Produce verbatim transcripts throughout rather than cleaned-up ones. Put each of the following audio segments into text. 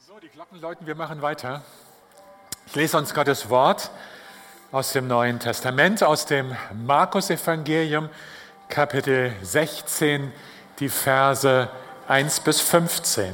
So, die Glocken läuten, wir machen weiter. Ich lese uns Gottes Wort aus dem Neuen Testament, aus dem Markus-Evangelium, Kapitel sechzehn, die Verse eins bis fünfzehn.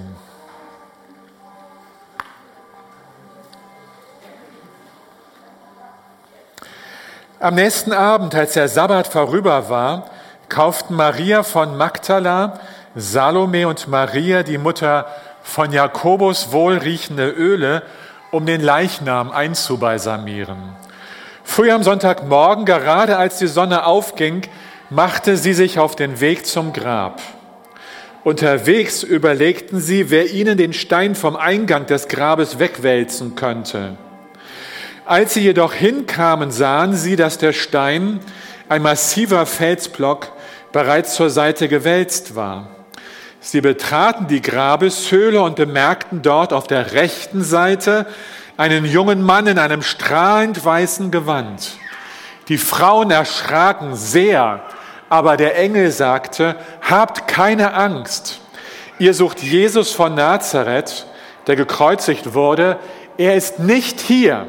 Am nächsten Abend, als der Sabbat vorüber war, kauften Maria von Magdala, Salome und Maria, die Mutter von Jakobus, wohlriechende Öle, um den Leichnam einzubalsamieren. Früh am Sonntagmorgen, gerade als die Sonne aufging, machte sie sich auf den Weg zum Grab. Unterwegs überlegten sie, wer ihnen den Stein vom Eingang des Grabes wegwälzen könnte. Als sie jedoch hinkamen, sahen sie, dass der Stein, ein massiver Felsblock, bereits zur Seite gewälzt war. Sie betraten die Grabeshöhle und bemerkten dort auf der rechten Seite einen jungen Mann in einem strahlend weißen Gewand. Die Frauen erschraken sehr, aber der Engel sagte: Habt keine Angst. Ihr sucht Jesus von Nazareth, der gekreuzigt wurde. Er ist nicht hier.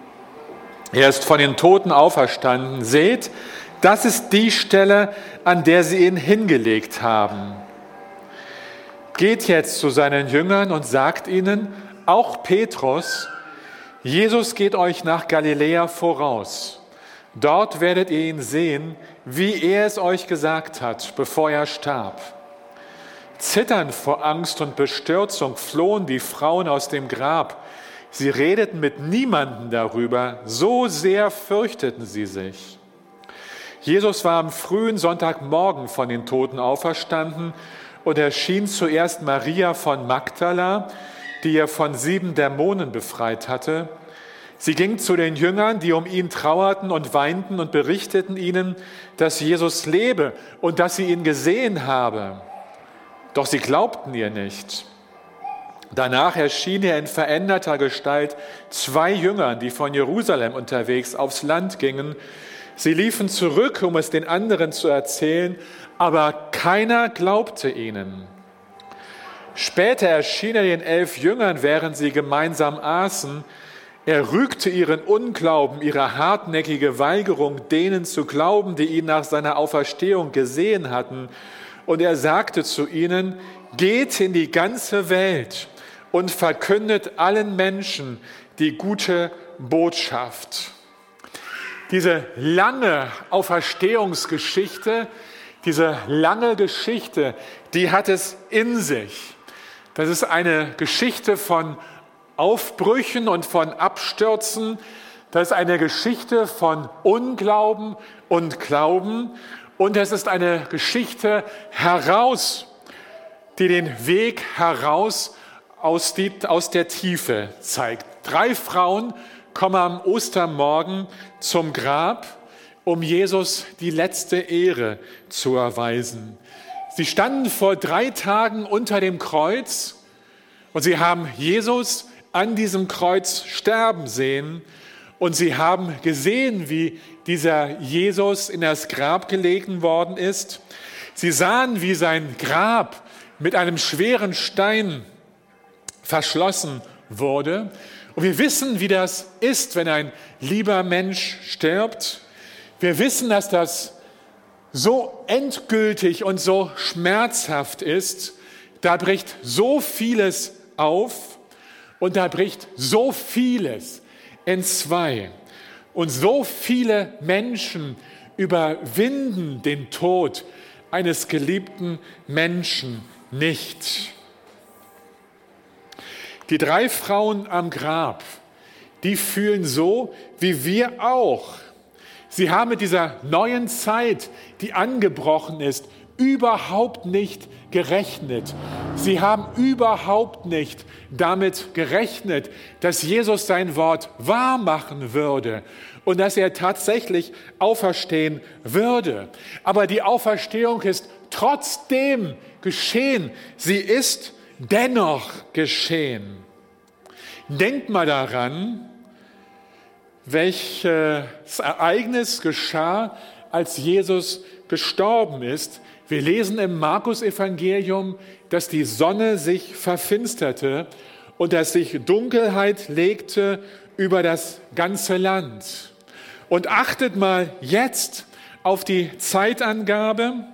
Er ist von den Toten auferstanden. Seht, das ist die Stelle, an der sie ihn hingelegt haben. Geht jetzt zu seinen Jüngern und sagt ihnen, auch Petrus, Jesus geht euch nach Galiläa voraus. Dort werdet ihr ihn sehen, wie er es euch gesagt hat, bevor er starb. Zitternd vor Angst und Bestürzung flohen die Frauen aus dem Grab. Sie redeten mit niemandem darüber, so sehr fürchteten sie sich. Jesus war am frühen Sonntagmorgen von den Toten auferstanden und erschien zuerst Maria von Magdala, die er von sieben Dämonen befreit hatte. Sie ging zu den Jüngern, die um ihn trauerten und weinten und berichteten ihnen, dass Jesus lebe und dass sie ihn gesehen habe. Doch sie glaubten ihr nicht. Danach erschien er in veränderter Gestalt zwei Jüngern, die von Jerusalem unterwegs aufs Land gingen. Sie liefen zurück, um es den anderen zu erzählen, aber keiner glaubte ihnen. Später erschien er den elf Jüngern, während sie gemeinsam aßen. Er rügte ihren Unglauben, ihre hartnäckige Weigerung, denen zu glauben, die ihn nach seiner Auferstehung gesehen hatten. Und er sagte zu ihnen: Geht in die ganze Welt und verkündet allen Menschen die gute Botschaft. Diese lange Auferstehungsgeschichte, diese lange Geschichte, die hat es in sich. Das ist eine Geschichte von Aufbrüchen und von Abstürzen. Das ist eine Geschichte von Unglauben und Glauben. Und es ist eine Geschichte heraus, die den Weg heraus aus, die, aus der Tiefe zeigt. Drei Frauen kommen am Ostermorgen zum Grab, um Jesus die letzte Ehre zu erweisen. Sie standen vor drei Tagen unter dem Kreuz und sie haben Jesus an diesem Kreuz sterben sehen und sie haben gesehen, wie dieser Jesus in das Grab gelegt worden ist. Sie sahen, wie sein Grab mit einem schweren Stein verschlossen wurde. Und wir wissen, wie das ist, wenn ein lieber Mensch stirbt. Wir wissen, dass das so endgültig und so schmerzhaft ist. Da bricht so vieles auf und da bricht so vieles entzwei. Und so viele Menschen überwinden den Tod eines geliebten Menschen nicht. Die drei Frauen am Grab, die fühlen so wie wir auch. Sie haben mit dieser neuen Zeit, die angebrochen ist, überhaupt nicht gerechnet. Sie haben überhaupt nicht damit gerechnet, dass Jesus sein Wort wahr machen würde und dass er tatsächlich auferstehen würde. Aber die Auferstehung ist trotzdem geschehen. Sie ist dennoch geschehen. Denkt mal daran, welches Ereignis geschah, als Jesus gestorben ist. Wir lesen im Markus-Evangelium, dass die Sonne sich verfinsterte und dass sich Dunkelheit legte über das ganze Land. Und achtet mal jetzt auf die Zeitangabe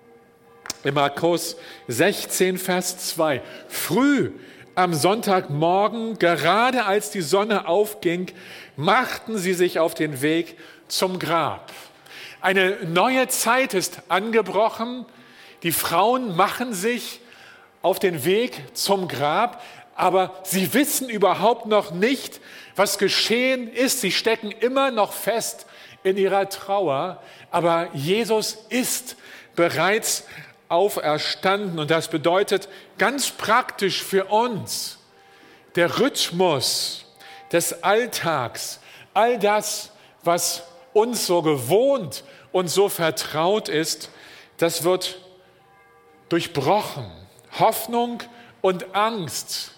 in Markus sechzehn, Vers zwei. Früh am Sonntagmorgen, gerade als die Sonne aufging, machten sie sich auf den Weg zum Grab. Eine neue Zeit ist angebrochen. Die Frauen machen sich auf den Weg zum Grab, aber sie wissen überhaupt noch nicht, was geschehen ist. Sie stecken immer noch fest in ihrer Trauer, aber Jesus ist bereits auferstanden. Und das bedeutet ganz praktisch für uns, der Rhythmus des Alltags, all das, was uns so gewohnt und so vertraut ist, das wird durchbrochen. Hoffnung und Angst,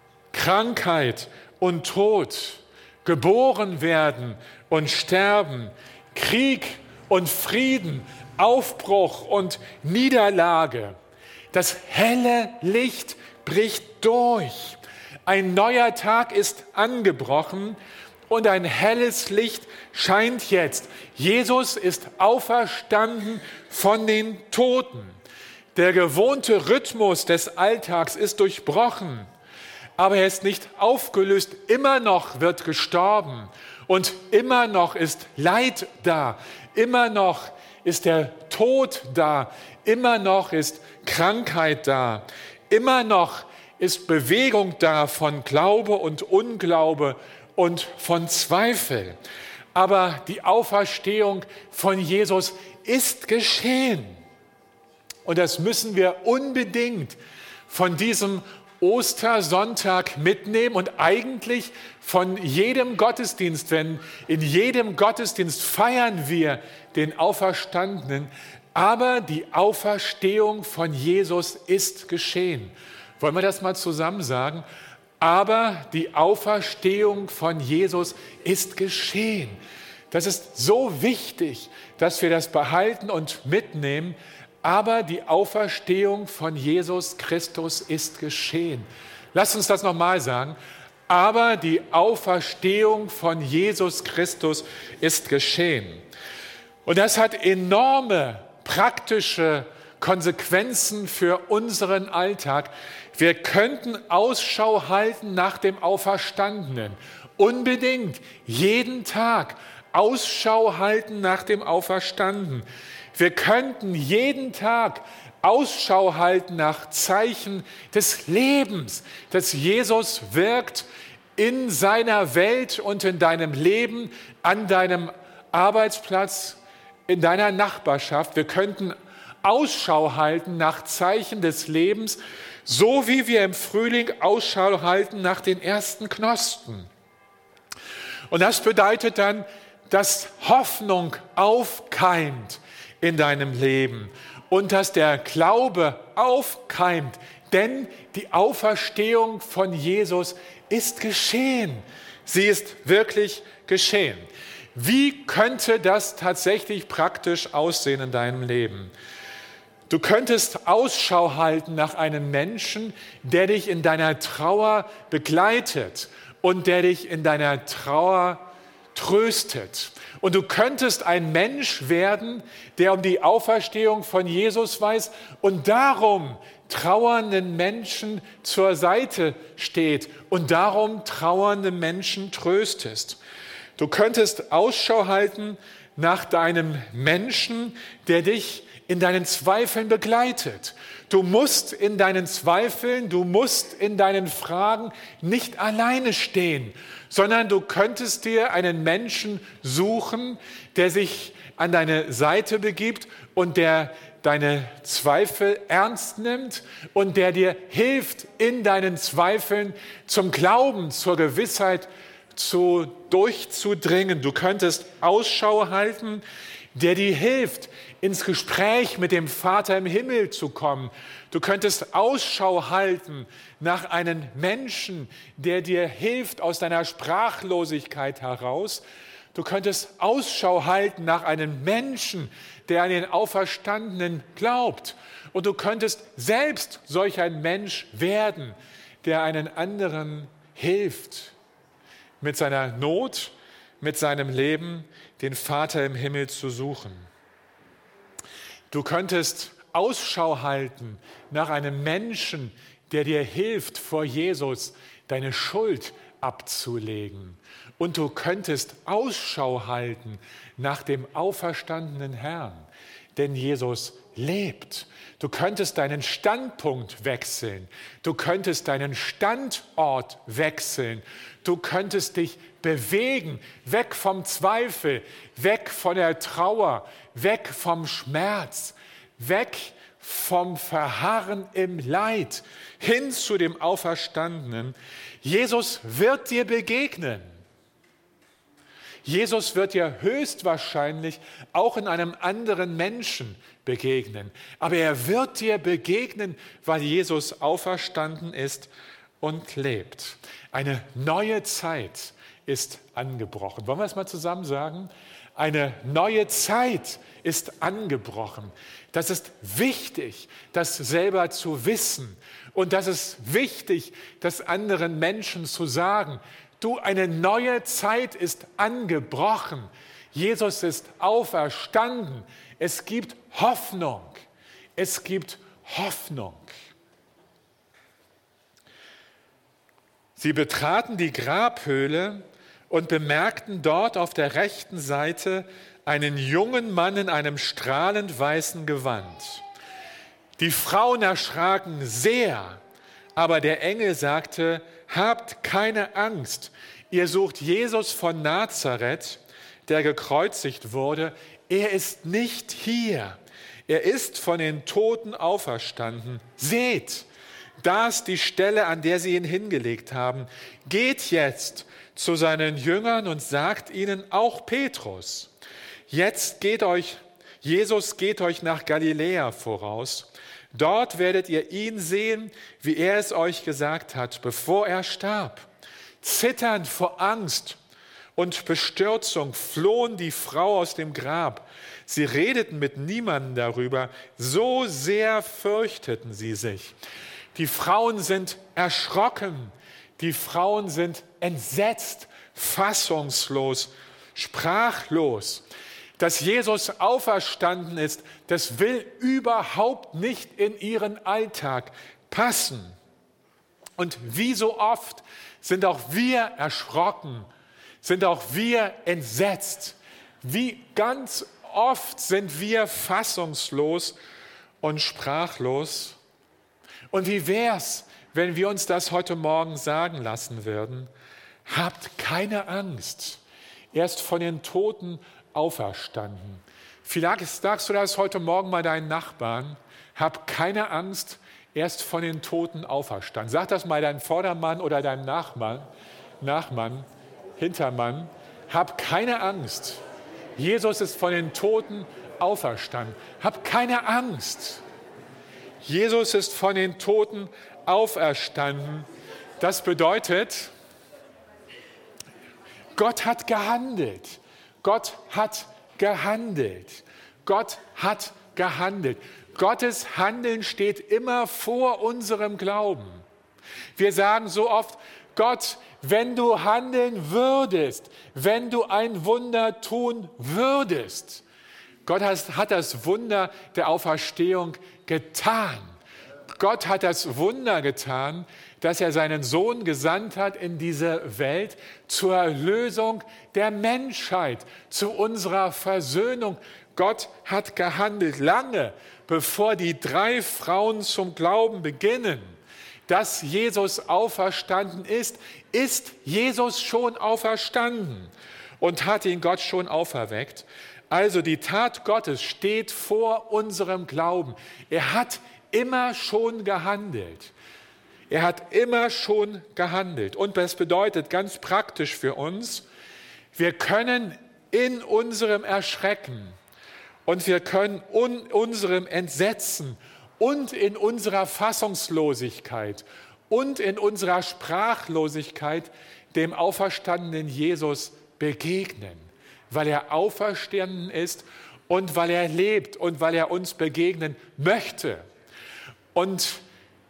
Krankheit und Tod, geboren werden und sterben, Krieg und Frieden, Aufbruch und Niederlage. Das helle Licht bricht durch. Ein neuer Tag ist angebrochen und ein helles Licht scheint jetzt. Jesus ist auferstanden von den Toten. Der gewohnte Rhythmus des Alltags ist durchbrochen, aber er ist nicht aufgelöst. Immer noch wird gestorben und immer noch ist Leid da. Immer noch ist der Tod da. Immer noch ist Krankheit da. Immer noch ist Bewegung da von Glaube und Unglaube und von Zweifel. Aber die Auferstehung von Jesus ist geschehen. Und das müssen wir unbedingt von diesem Ostersonntag mitnehmen und eigentlich von jedem Gottesdienst, denn in jedem Gottesdienst feiern wir den Auferstandenen, aber die Auferstehung von Jesus ist geschehen. Wollen wir das mal zusammen sagen? Aber die Auferstehung von Jesus ist geschehen. Das ist so wichtig, dass wir das behalten und mitnehmen. Aber die Auferstehung von Jesus Christus ist geschehen. Lasst uns das nochmal sagen. Aber die Auferstehung von Jesus Christus ist geschehen. Und das hat enorme praktische Konsequenzen für unseren Alltag. Wir könnten Ausschau halten nach dem Auferstandenen. Unbedingt, jeden Tag Ausschau halten nach dem Auferstandenen. Wir könnten jeden Tag Ausschau halten nach Zeichen des Lebens, dass Jesus wirkt in seiner Welt und in deinem Leben, an deinem Arbeitsplatz, in deiner Nachbarschaft. Wir könnten Ausschau halten nach Zeichen des Lebens, so wie wir im Frühling Ausschau halten nach den ersten Knospen. Und das bedeutet dann, dass Hoffnung aufkeimt in deinem Leben und dass der Glaube aufkeimt, denn die Auferstehung von Jesus ist geschehen. Sie ist wirklich geschehen. Wie könnte das tatsächlich praktisch aussehen in deinem Leben? Du könntest Ausschau halten nach einem Menschen, der dich in deiner Trauer begleitet und der dich in deiner Trauer tröstet. Und du könntest ein Mensch werden, der um die Auferstehung von Jesus weiß und darum trauernden Menschen zur Seite steht und darum trauernde Menschen tröstest. Du könntest Ausschau halten nach deinem Menschen, der dich in deinen Zweifeln begleitet. Du musst in deinen Zweifeln, du musst in deinen Fragen nicht alleine stehen, sondern du könntest dir einen Menschen suchen, der sich an deine Seite begibt und der deine Zweifel ernst nimmt und der dir hilft, in deinen Zweifeln zum Glauben, zur Gewissheit zu durchzudringen. Du könntest Ausschau halten, der dir hilft, ins Gespräch mit dem Vater im Himmel zu kommen. Du könntest Ausschau halten nach einem Menschen, der dir hilft aus deiner Sprachlosigkeit heraus. Du könntest Ausschau halten nach einem Menschen, der an den Auferstandenen glaubt. Und du könntest selbst solch ein Mensch werden, der einen anderen hilft, mit seiner Not, mit seinem Leben den Vater im Himmel zu suchen. Du könntest Ausschau halten nach einem Menschen, der dir hilft, vor Jesus deine Schuld abzulegen. Und du könntest Ausschau halten nach dem auferstandenen Herrn, denn Jesus lebt. Du könntest deinen Standpunkt wechseln. Du könntest deinen Standort wechseln. Du könntest dich bewegen, weg vom Zweifel, weg von der Trauer, weg vom Schmerz, weg vom Verharren im Leid, hin zu dem Auferstandenen. Jesus wird dir begegnen. Jesus wird dir höchstwahrscheinlich auch in einem anderen Menschen begegnen. Aber er wird dir begegnen, weil Jesus auferstanden ist und lebt. Eine neue Zeit ist angebrochen. Wollen wir es mal zusammen sagen? Eine neue Zeit ist angebrochen. Das ist wichtig, das selber zu wissen. Und das ist wichtig, das anderen Menschen zu sagen. Du, eine neue Zeit ist angebrochen. Jesus ist auferstanden. Es gibt Hoffnung. Es gibt Hoffnung. Sie betraten die Grabhöhle und bemerkten dort auf der rechten Seite einen jungen Mann in einem strahlend weißen Gewand. Die Frauen erschraken sehr, aber der Engel sagte: Habt keine Angst, ihr sucht Jesus von Nazareth, der gekreuzigt wurde. Er ist nicht hier, er ist von den Toten auferstanden. Seht, da ist die Stelle, an der sie ihn hingelegt haben. Geht jetzt zu seinen Jüngern und sagt ihnen, auch Petrus: Jetzt geht euch, Jesus geht euch nach Galiläa voraus. Dort werdet ihr ihn sehen, wie er es euch gesagt hat, bevor er starb. Zitternd vor Angst und Bestürzung flohen die Frau aus dem Grab. Sie redeten mit niemandem darüber, so sehr fürchteten sie sich. Die Frauen sind erschrocken, die Frauen sind entsetzt, fassungslos, sprachlos. Dass Jesus auferstanden ist, das will überhaupt nicht in ihren Alltag passen. Und wie so oft sind auch wir erschrocken, sind auch wir entsetzt. Wie ganz oft sind wir fassungslos und sprachlos. Und wie wär's, wenn wir uns das heute Morgen sagen lassen würden? Habt keine Angst. Er ist von den Toten auferstanden. Vielleicht sagst du das heute Morgen mal deinen Nachbarn. Hab keine Angst, er ist von den Toten auferstanden. Sag das mal deinem Vordermann oder deinem Nachmann, Nachmann, Hintermann. Hab keine Angst. Jesus ist von den Toten auferstanden. Hab keine Angst. Jesus ist von den Toten auferstanden. Das bedeutet, Gott hat gehandelt. Gott hat gehandelt. Gott hat gehandelt. Gottes Handeln steht immer vor unserem Glauben. Wir sagen so oft, Gott, wenn du handeln würdest, wenn du ein Wunder tun würdest. Gott hat das Wunder der Auferstehung getan. Gott hat das Wunder getan, dass er seinen Sohn gesandt hat in diese Welt zur Erlösung der Menschheit, zu unserer Versöhnung. Gott hat gehandelt, lange bevor die drei Frauen zum Glauben beginnen, dass Jesus auferstanden ist, ist Jesus schon auferstanden und hat ihn Gott schon auferweckt. Also die Tat Gottes steht vor unserem Glauben. Er hat immer schon gehandelt. Er hat immer schon gehandelt. Und das bedeutet ganz praktisch für uns, wir können in unserem Erschrecken und wir können in unserem Entsetzen und in unserer Fassungslosigkeit und in unserer Sprachlosigkeit dem auferstandenen Jesus begegnen, weil er auferstanden ist und weil er lebt und weil er uns begegnen möchte. Und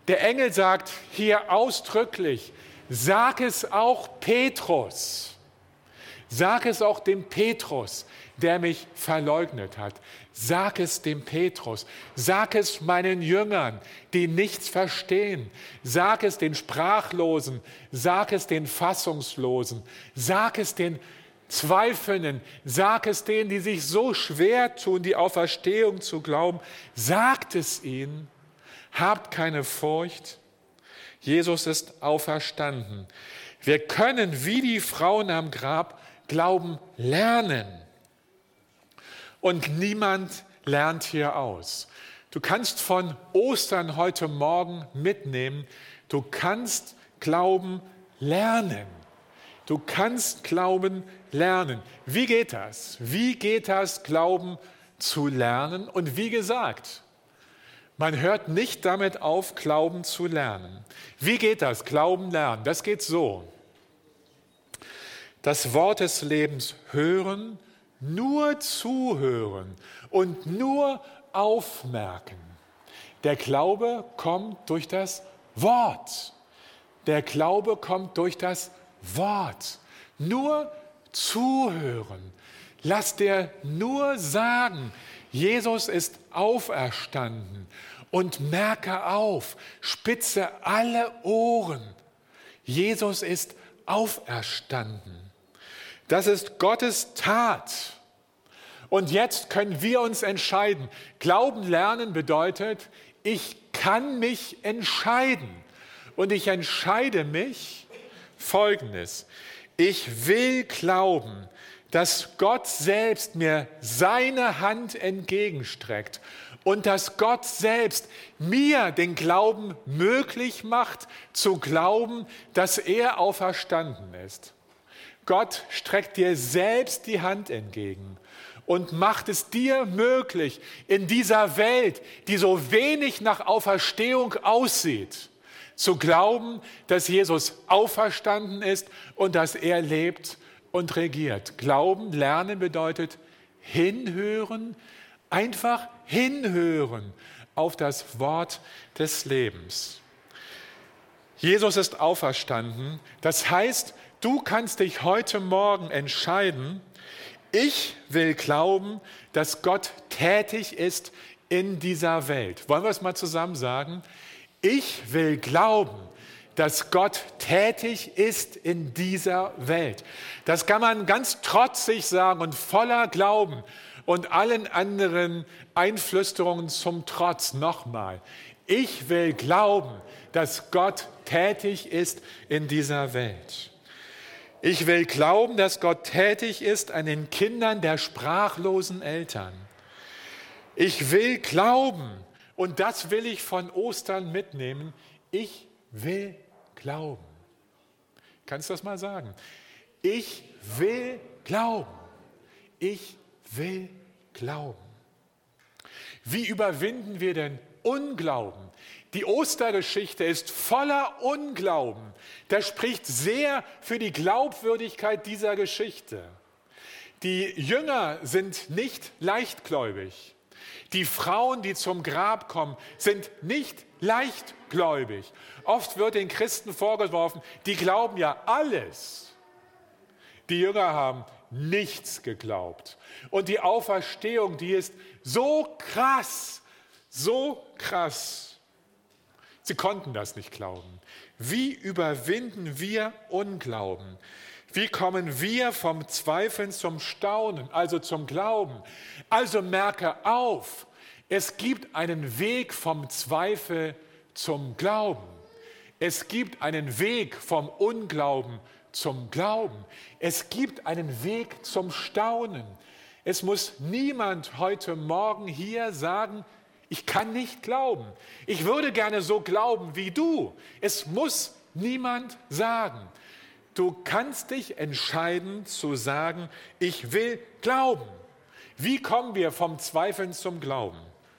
Der Engel sagt hier ausdrücklich, sag es auch Petrus. Sag es auch dem Petrus, der mich verleugnet hat. Sag es dem Petrus. Sag es meinen Jüngern, die nichts verstehen. Sag es den Sprachlosen. Sag es den Fassungslosen. Sag es den Zweifelnden. Sag es denen, die sich so schwer tun, die Auferstehung zu glauben. Sagt es ihnen. Habt keine Furcht. Jesus ist auferstanden. Wir können, wie die Frauen am Grab, Glauben lernen. Und niemand lernt hier aus. Du kannst von Ostern heute Morgen mitnehmen, du kannst Glauben lernen. Du kannst Glauben lernen. Wie geht das? Wie geht das, Glauben zu lernen? Und wie gesagt, man hört nicht damit auf, Glauben zu lernen. Wie geht das, Glauben lernen? Das geht so. Das Wort des Lebens hören, nur zuhören und nur aufmerken. Der Glaube kommt durch das Wort. Der Glaube kommt durch das Wort. Nur zuhören. Lass dir nur sagen, Jesus ist auferstanden. Und merke auf, spitze alle Ohren. Jesus ist auferstanden. Das ist Gottes Tat. Und jetzt können wir uns entscheiden. Glauben lernen bedeutet, ich kann mich entscheiden. Und ich entscheide mich Folgendes. Ich will glauben, dass Gott selbst mir seine Hand entgegenstreckt und dass Gott selbst mir den Glauben möglich macht, zu glauben, dass er auferstanden ist. Gott streckt dir selbst die Hand entgegen und macht es dir möglich, in dieser Welt, die so wenig nach Auferstehung aussieht, zu glauben, dass Jesus auferstanden ist und dass er lebt und regiert. Glauben, lernen bedeutet hinhören, einfach hinhören auf das Wort des Lebens. Jesus ist auferstanden, das heißt, du kannst dich heute Morgen entscheiden, ich will glauben, dass Gott tätig ist in dieser Welt. Wollen wir es mal zusammen sagen? Ich will glauben, dass Gott tätig ist in dieser Welt. Das kann man ganz trotzig sagen und voller Glauben und allen anderen Einflüsterungen zum Trotz nochmal. Ich will glauben, dass Gott tätig ist in dieser Welt. Ich will glauben, dass Gott tätig ist an den Kindern der sprachlosen Eltern. Ich will glauben, und das will ich von Ostern mitnehmen, ich will glauben. Kannst du das mal sagen? Ich will glauben. Ich will glauben. Wie überwinden wir denn Unglauben? Die Ostergeschichte ist voller Unglauben. Das spricht sehr für die Glaubwürdigkeit dieser Geschichte. Die Jünger sind nicht leichtgläubig. Die Frauen, die zum Grab kommen, sind nicht leichtgläubig. Oft wird den Christen vorgeworfen, die glauben ja alles. Die Jünger haben nichts geglaubt. Und die Auferstehung, die ist so krass, so krass. Sie konnten das nicht glauben. Wie überwinden wir Unglauben? Wie kommen wir vom Zweifeln zum Staunen, also zum Glauben? Also merke auf, es gibt einen Weg vom Zweifel zum Glauben. Es gibt einen Weg vom Unglauben zum Glauben. Es gibt einen Weg zum Staunen. Es muss niemand heute Morgen hier sagen, ich kann nicht glauben. Ich würde gerne so glauben wie du. Es muss niemand sagen. Du kannst dich entscheiden zu sagen, ich will glauben. Wie kommen wir vom Zweifeln zum Glauben?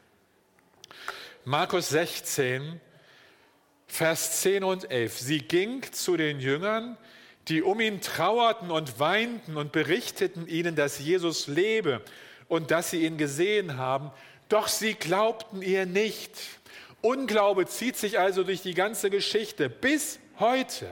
Markus sechzehn, Vers zehn und elf. Sie ging zu den Jüngern, die um ihn trauerten und weinten und berichteten ihnen, dass Jesus lebe und dass sie ihn gesehen haben. Doch sie glaubten ihr nicht. Unglaube zieht sich also durch die ganze Geschichte bis heute.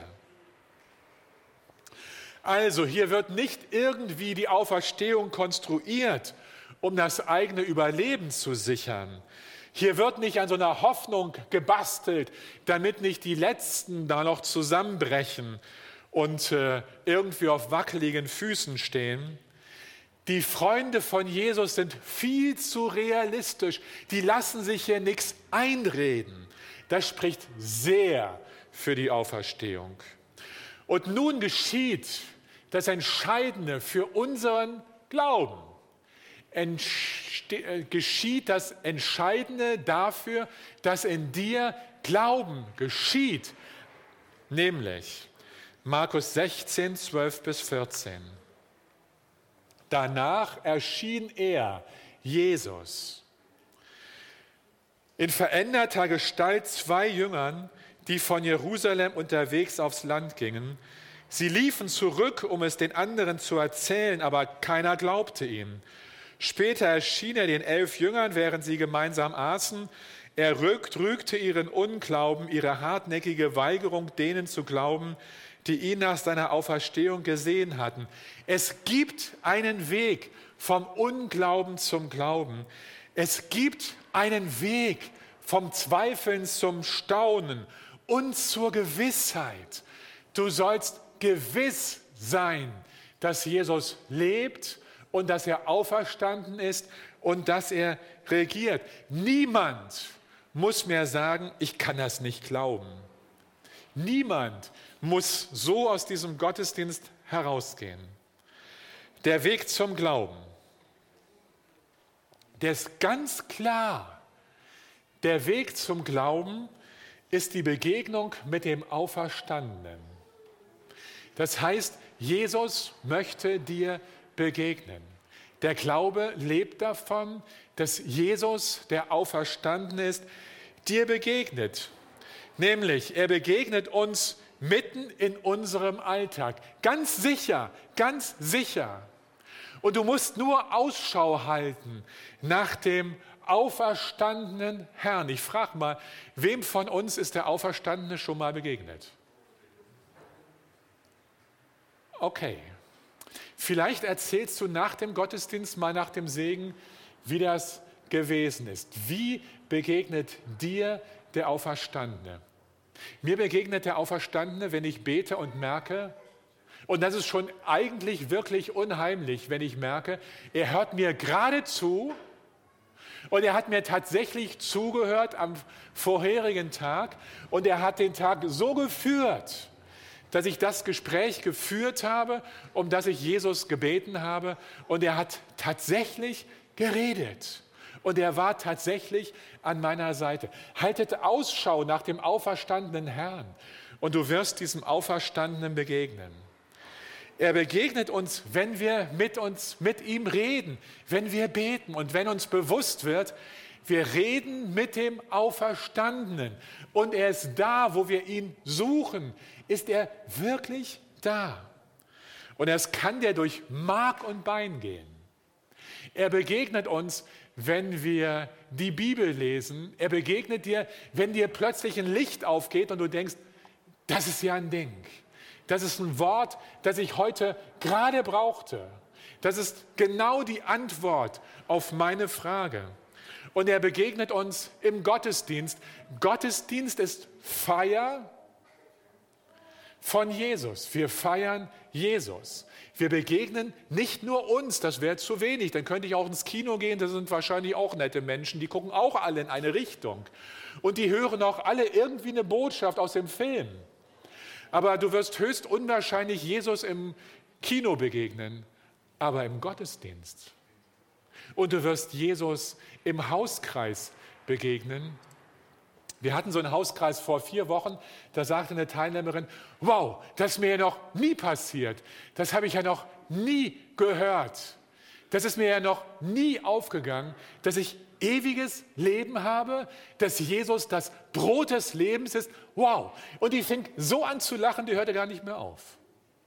Also hier wird nicht irgendwie die Auferstehung konstruiert, um das eigene Überleben zu sichern. Hier wird nicht an so einer Hoffnung gebastelt, damit nicht die Letzten da noch zusammenbrechen und äh, irgendwie auf wackeligen Füßen stehen. Die Freunde von Jesus sind viel zu realistisch. Die lassen sich hier nichts einreden. Das spricht sehr für die Auferstehung. Und nun geschieht das Entscheidende für unseren Glauben. Entste- geschieht das Entscheidende dafür, dass in dir Glauben geschieht. Nämlich Markus sechzehn, zwölf bis vierzehn. Danach erschien er, Jesus, in veränderter Gestalt zwei Jüngern, die von Jerusalem unterwegs aufs Land gingen. Sie liefen zurück, um es den anderen zu erzählen, aber keiner glaubte ihm. Später erschien er den elf Jüngern, während sie gemeinsam aßen. Er rügte ihren Unglauben, ihre hartnäckige Weigerung, denen zu glauben, die ihn nach seiner Auferstehung gesehen hatten. Es gibt einen Weg vom Unglauben zum Glauben. Es gibt einen Weg vom Zweifeln zum Staunen und zur Gewissheit. Du sollst gewiss sein, dass Jesus lebt und dass er auferstanden ist und dass er regiert. Niemand muss mehr sagen, ich kann das nicht glauben. Niemand muss so aus diesem Gottesdienst herausgehen. Der Weg zum Glauben, der ist ganz klar. Der Weg zum Glauben ist die Begegnung mit dem Auferstandenen. Das heißt, Jesus möchte dir begegnen. Der Glaube lebt davon, dass Jesus, der Auferstandene ist, dir begegnet. Nämlich, er begegnet uns mitten in unserem Alltag. Ganz sicher, ganz sicher. Und du musst nur Ausschau halten nach dem auferstandenen Herrn. Ich frage mal, wem von uns ist der Auferstandene schon mal begegnet? Okay. Vielleicht erzählst du nach dem Gottesdienst mal nach dem Segen, wie das gewesen ist. Wie begegnet dir der Auferstandene? Mir begegnet der Auferstandene, wenn ich bete und merke, und das ist schon eigentlich wirklich unheimlich, wenn ich merke, er hört mir gerade zu und er hat mir tatsächlich zugehört am vorherigen Tag und er hat den Tag so geführt, dass ich das Gespräch geführt habe, um das ich Jesus gebeten habe und er hat tatsächlich geredet. Und er war tatsächlich an meiner Seite. Haltet Ausschau nach dem auferstandenen Herrn und du wirst diesem Auferstandenen begegnen. Er begegnet uns, wenn wir mit uns, mit ihm reden, wenn wir beten und wenn uns bewusst wird, wir reden mit dem Auferstandenen und er ist da, wo wir ihn suchen, ist er wirklich da. Und es kann dir durch Mark und Bein gehen. Er begegnet uns, wenn wir die Bibel lesen. Er begegnet dir, wenn dir plötzlich ein Licht aufgeht und du denkst, das ist ja ein Ding. Das ist ein Wort, das ich heute gerade brauchte. Das ist genau die Antwort auf meine Frage. Und er begegnet uns im Gottesdienst. Gottesdienst ist Feier von Jesus. Wir feiern Jesus. Wir begegnen nicht nur uns, das wäre zu wenig. Dann könnte ich auch ins Kino gehen, das sind wahrscheinlich auch nette Menschen, die gucken auch alle in eine Richtung. Und die hören auch alle irgendwie eine Botschaft aus dem Film. Aber du wirst höchst unwahrscheinlich Jesus im Kino begegnen, aber im Gottesdienst. Und du wirst Jesus im Hauskreis begegnen. Wir hatten so einen Hauskreis vor vier Wochen, da sagte eine Teilnehmerin, wow, das ist mir ja noch nie passiert. Das habe ich ja noch nie gehört. Das ist mir ja noch nie aufgegangen, dass ich ewiges Leben habe, dass Jesus das Brot des Lebens ist. Wow. Und die fing so an zu lachen, die hörte gar nicht mehr auf.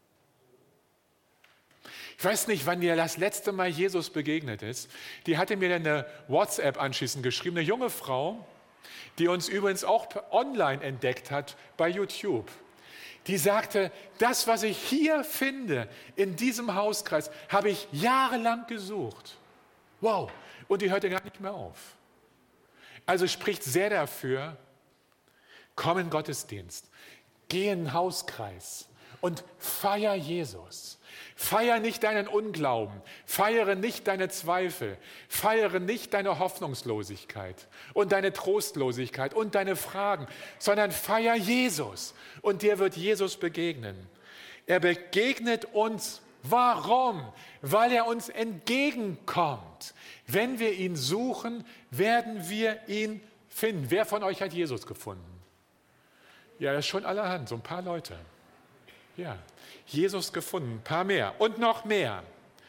Ich weiß nicht, wann dir das letzte Mal Jesus begegnet ist. Die hatte mir dann eine WhatsApp anschließend geschrieben, eine junge Frau, die uns übrigens auch online entdeckt hat bei YouTube. Die sagte, das, was ich hier finde, in diesem Hauskreis, habe ich jahrelang gesucht. Wow, und die hörte gar nicht mehr auf. Also spricht sehr dafür, komm in den Gottesdienst, geh in den Hauskreis und feier Jesus. Feier nicht deinen Unglauben, feiere nicht deine Zweifel, feiere nicht deine Hoffnungslosigkeit und deine Trostlosigkeit und deine Fragen, sondern feier Jesus und dir wird Jesus begegnen. Er begegnet uns. Warum? Weil er uns entgegenkommt. Wenn wir ihn suchen, werden wir ihn finden. Wer von euch hat Jesus gefunden? Ja, das ist schon allerhand, so ein paar Leute. Ja, Jesus gefunden, ein paar mehr und noch mehr.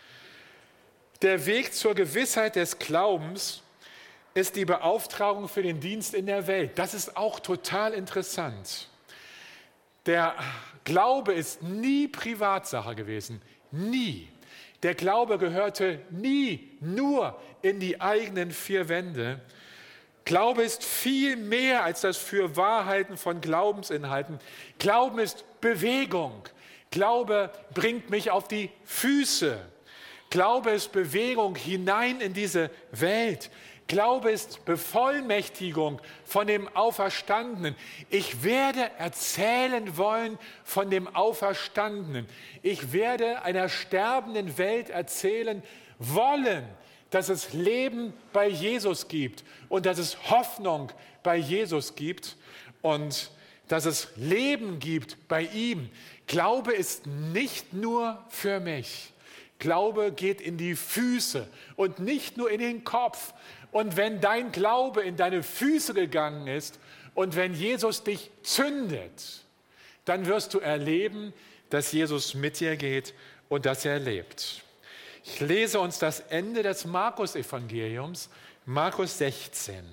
Der Weg zur Gewissheit des Glaubens ist die Beauftragung für den Dienst in der Welt. Das ist auch total interessant. Der Glaube ist nie Privatsache gewesen, nie. Der Glaube gehörte nie nur in die eigenen vier Wände. Glaube ist viel mehr als das Fürwahrhalten von Glaubensinhalten. Glauben ist Bewegung. Glaube bringt mich auf die Füße. Glaube ist Bewegung hinein in diese Welt. Glaube ist Bevollmächtigung von dem Auferstandenen. Ich werde erzählen wollen von dem Auferstandenen. Ich werde einer sterbenden Welt erzählen wollen, dass es Leben bei Jesus gibt und dass es Hoffnung bei Jesus gibt und dass es Leben gibt bei ihm. Glaube ist nicht nur für mich. Glaube geht in die Füße und nicht nur in den Kopf. Und wenn dein Glaube in deine Füße gegangen ist und wenn Jesus dich zündet, dann wirst du erleben, dass Jesus mit dir geht und dass er lebt. Ich lese uns das Ende des Markus-Evangeliums, Markus sechzehn,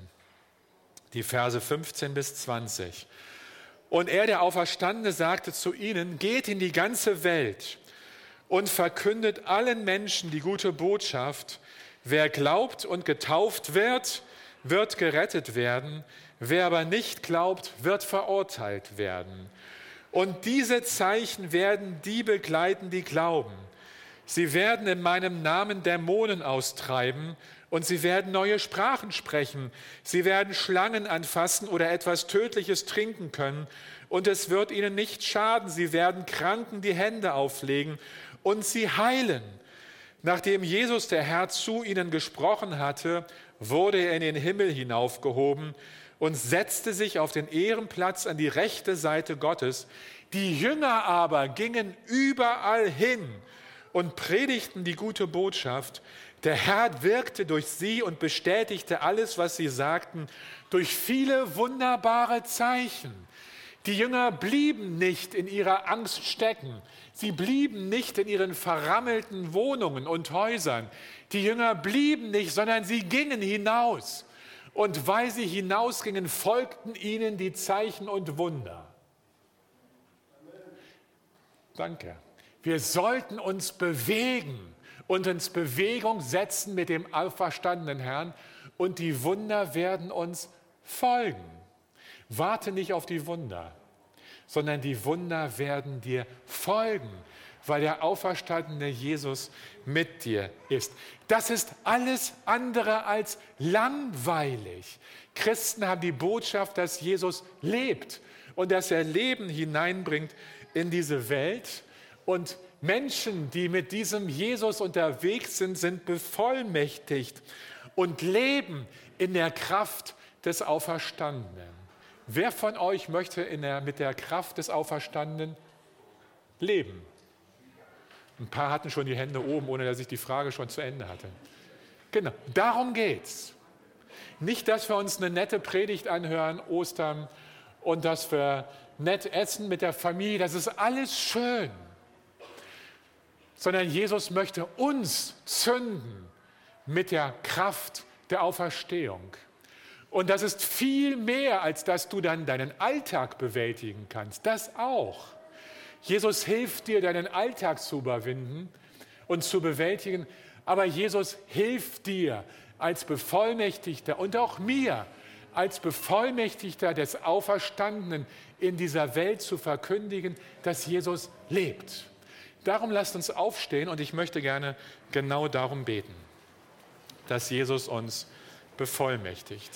die Verse fünfzehn bis zwanzig. Und er, der Auferstandene, sagte zu ihnen, geht in die ganze Welt und verkündet allen Menschen die gute Botschaft. Wer glaubt und getauft wird, wird gerettet werden. Wer aber nicht glaubt, wird verurteilt werden. Und diese Zeichen werden die begleiten, die glauben. Sie werden in meinem Namen Dämonen austreiben und sie werden neue Sprachen sprechen. Sie werden Schlangen anfassen oder etwas Tödliches trinken können und es wird ihnen nicht schaden. Sie werden Kranken die Hände auflegen und sie heilen. Nachdem Jesus, der Herr, zu ihnen gesprochen hatte, wurde er in den Himmel hinaufgehoben und setzte sich auf den Ehrenplatz an die rechte Seite Gottes. Die Jünger aber gingen überall hin und predigten die gute Botschaft. Der Herr wirkte durch sie und bestätigte alles, was sie sagten, durch viele wunderbare Zeichen. Die Jünger blieben nicht in ihrer Angst stecken. Sie blieben nicht in ihren verrammelten Wohnungen und Häusern. Die Jünger blieben nicht, sondern sie gingen hinaus. Und weil sie hinausgingen, folgten ihnen die Zeichen und Wunder. Danke. Wir sollten uns bewegen und uns Bewegung setzen mit dem auferstandenen Herrn und die Wunder werden uns folgen. Warte nicht auf die Wunder, sondern die Wunder werden dir folgen, weil der auferstandene Jesus mit dir ist. Das ist alles andere als langweilig. Christen haben die Botschaft, dass Jesus lebt und dass er Leben hineinbringt in diese Welt. Und Menschen, die mit diesem Jesus unterwegs sind, sind bevollmächtigt und leben in der Kraft des Auferstandenen. Wer von euch möchte in der, mit der Kraft des Auferstandenen leben? Ein paar hatten schon die Hände oben, ohne dass ich die Frage schon zu Ende hatte. Genau, darum geht's. Nicht, dass wir uns eine nette Predigt anhören, Ostern, und dass wir nett essen mit der Familie, das ist alles schön. Sondern Jesus möchte uns zünden mit der Kraft der Auferstehung. Und das ist viel mehr, als dass du dann deinen Alltag bewältigen kannst. Das auch. Jesus hilft dir, deinen Alltag zu überwinden und zu bewältigen. Aber Jesus hilft dir als Bevollmächtigter und auch mir, als Bevollmächtigter des Auferstandenen in dieser Welt zu verkündigen, dass Jesus lebt. Darum lasst uns aufstehen und ich möchte gerne genau darum beten, dass Jesus uns bevollmächtigt.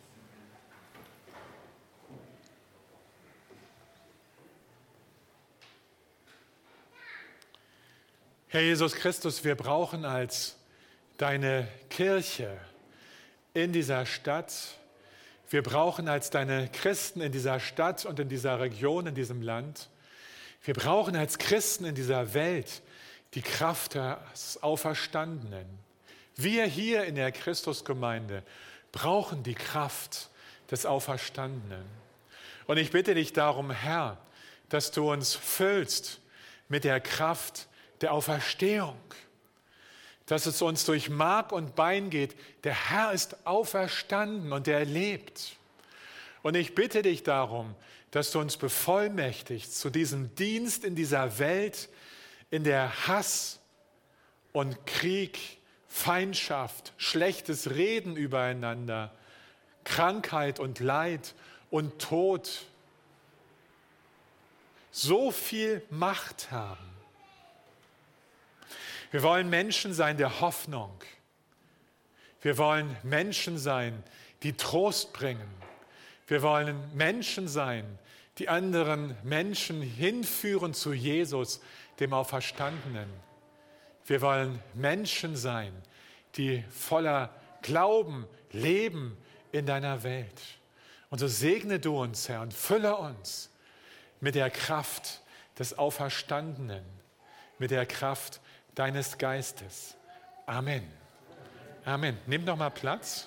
Herr Jesus Christus, wir brauchen als deine Kirche in dieser Stadt, wir brauchen als deine Christen in dieser Stadt und in dieser Region, in diesem Land, wir brauchen als Christen in dieser Welt die Kraft des Auferstandenen. Wir hier in der Christusgemeinde brauchen die Kraft des Auferstandenen. Und ich bitte dich darum, Herr, dass du uns füllst mit der Kraft der Auferstehung, dass es uns durch Mark und Bein geht. Der Herr ist auferstanden und er lebt. Und ich bitte dich darum, dass du uns bevollmächtigst zu diesem Dienst in dieser Welt, in der Hass und Krieg, Feindschaft, schlechtes Reden übereinander, Krankheit und Leid und Tod so viel Macht haben. Wir wollen Menschen sein der Hoffnung. Wir wollen Menschen sein, die Trost bringen. Wir wollen Menschen sein, die anderen Menschen hinführen zu Jesus, dem Auferstandenen. Wir wollen Menschen sein, die voller Glauben leben in deiner Welt. Und so segne du uns, Herr, und fülle uns mit der Kraft des Auferstandenen, mit der Kraft deines Geistes. Amen. Amen. Nimm doch mal Platz.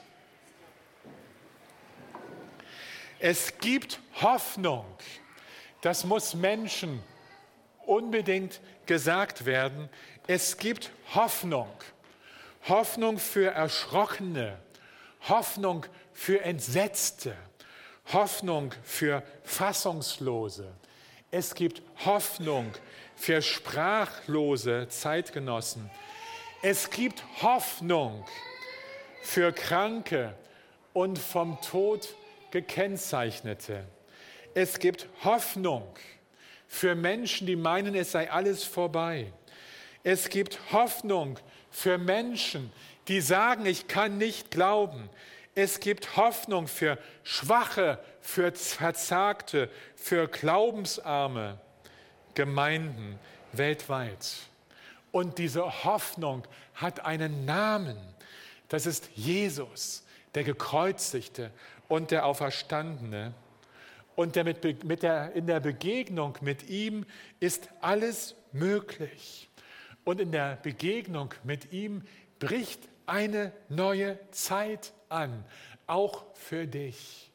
Es gibt Hoffnung. Das muss Menschen unbedingt gesagt werden. Es gibt Hoffnung. Hoffnung für Erschrockene. Hoffnung für Entsetzte. Hoffnung für Fassungslose. Es gibt Hoffnung für sprachlose Zeitgenossen. Es gibt Hoffnung für Kranke und vom Tod Gekennzeichnete. Es gibt Hoffnung für Menschen, die meinen, es sei alles vorbei. Es gibt Hoffnung für Menschen, die sagen, ich kann nicht glauben. Es gibt Hoffnung für Schwache, für Verzagte, für glaubensarme Gemeinden weltweit. Und diese Hoffnung hat einen Namen. Das ist Jesus, der Gekreuzigte und der Auferstandene. Und der mit, mit der, in der Begegnung mit ihm ist alles möglich. Und in der Begegnung mit ihm bricht eine neue Zeit an, auch für dich.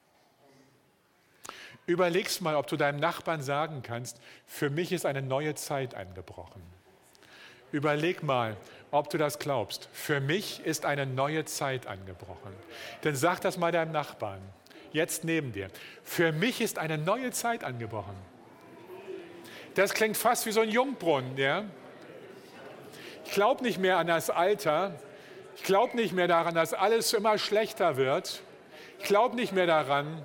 Überleg's mal, ob du deinem Nachbarn sagen kannst, für mich ist eine neue Zeit angebrochen. Überleg mal, ob du das glaubst. Für mich ist eine neue Zeit angebrochen. Dann sag das mal deinem Nachbarn, jetzt neben dir. Für mich ist eine neue Zeit angebrochen. Das klingt fast wie so ein Jungbrunnen, ja? Ich glaube nicht mehr an das Alter. Ich glaube nicht mehr daran, dass alles immer schlechter wird. Ich glaube nicht mehr daran,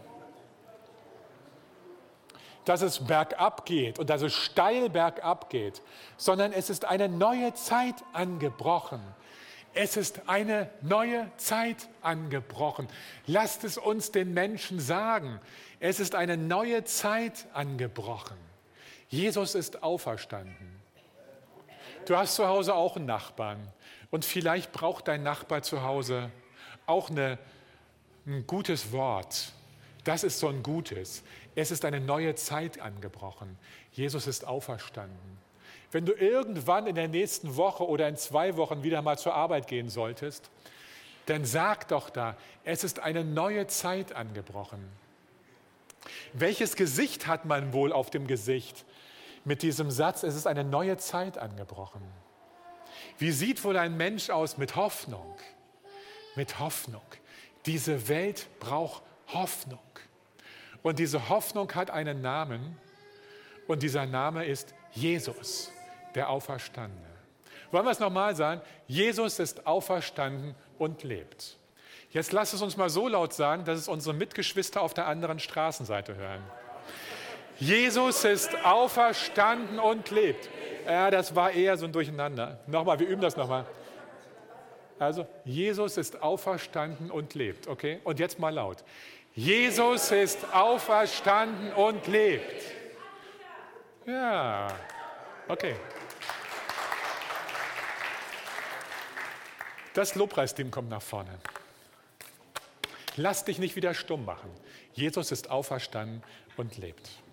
dass es bergab geht und dass es steil bergab geht, sondern es ist eine neue Zeit angebrochen. Es ist eine neue Zeit angebrochen. Lasst es uns den Menschen sagen. Es ist eine neue Zeit angebrochen. Jesus ist auferstanden. Du hast zu Hause auch einen Nachbarn und vielleicht braucht dein Nachbar zu Hause auch eine, ein gutes Wort. Das ist so ein Gutes. Es ist eine neue Zeit angebrochen. Jesus ist auferstanden. Wenn du irgendwann in der nächsten Woche oder in zwei Wochen wieder mal zur Arbeit gehen solltest, dann sag doch da, es ist eine neue Zeit angebrochen. Welches Gesicht hat man wohl auf dem Gesicht mit diesem Satz, es ist eine neue Zeit angebrochen? Wie sieht wohl ein Mensch aus mit Hoffnung? Mit Hoffnung. Diese Welt braucht Hoffnung. Und diese Hoffnung hat einen Namen und dieser Name ist Jesus, der Auferstandene. Wollen wir es nochmal sagen? Jesus ist auferstanden und lebt. Jetzt lasst es uns mal so laut sagen, dass es unsere Mitgeschwister auf der anderen Straßenseite hören. Jesus ist auferstanden und lebt. Ja, das war eher so ein Durcheinander. Nochmal, wir üben das nochmal. Also, Jesus ist auferstanden und lebt, okay? Und jetzt mal laut. Jesus ist auferstanden und lebt. Ja, okay. Das Lobpreisteam kommt nach vorne. Lass dich nicht wieder stumm machen. Jesus ist auferstanden und lebt.